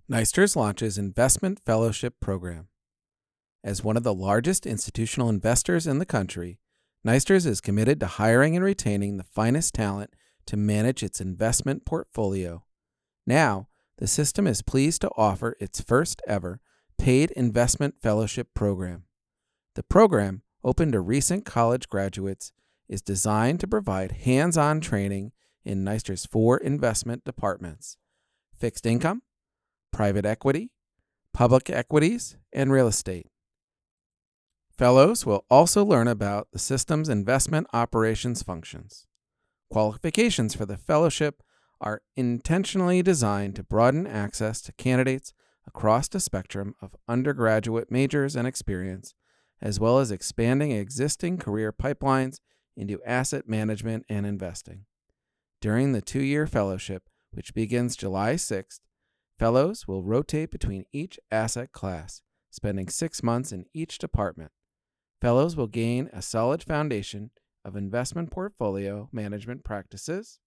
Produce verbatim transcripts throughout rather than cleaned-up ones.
Neisters launches Investment Fellowship Program. As one of the largest institutional investors in the country, Neisters is committed to hiring and retaining the finest talent to manage its investment portfolio. Now, the system is pleased to offer its first ever paid investment fellowship program. The program, open to recent college graduates, is designed to provide hands-on training in Neisters' four investment departments: fixed income, private equity, public equities, and real estate. Fellows will also learn about the system's investment operations functions. Qualifications for the fellowship are intentionally designed to broaden access to candidates across the spectrum of undergraduate majors and experience, as well as expanding existing career pipelines into asset management and investing. During the two-year fellowship, which begins July sixth, fellows will rotate between each asset class, spending six months in each department. Fellows will gain a solid foundation of investment portfolio management practices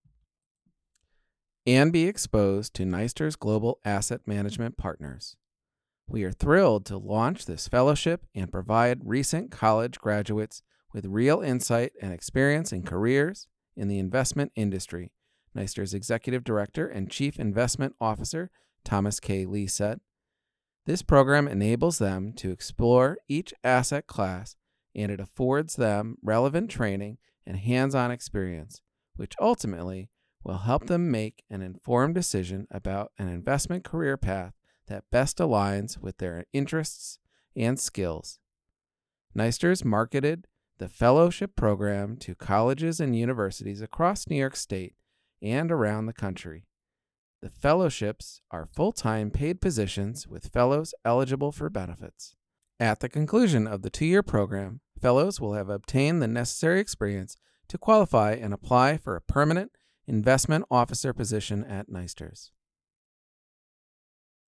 and be exposed to Neisters' global asset management partners. We are thrilled to launch this fellowship and provide recent college graduates with real insight and experience in careers in the investment industry, Neisters' Executive Director and Chief Investment Officer Thomas K. Lee said. This program enables them to explore each asset class, and it affords them relevant training and hands-on experience, which ultimately will help them make an informed decision about an investment career path that best aligns with their interests and skills. Neisters marketed the fellowship program to colleges and universities across New York State and around the country. The fellowships are full-time paid positions with fellows eligible for benefits. At the conclusion of the two-year program, fellows will have obtained the necessary experience to qualify and apply for a permanent investment officer position at Neisters.